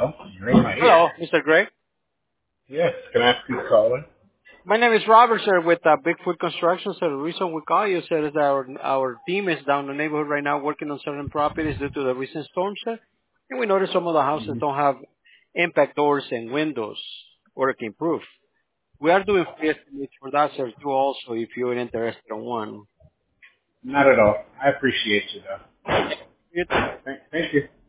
Hello, you're in my ear. Hello, Mr. Gray. Yes, can I ask who's calling? My name is Robert, sir, with Bigfoot Construction. So the reason we call you, sir, is that our team is down the neighborhood right now working on certain properties due to the recent storm, sir. And we noticed some of the houses don't have impact doors and windows working proof. We are doing free estimates for that, sir, too, also, if you're interested in one. Not at all. I appreciate you, though. You too. Thank you.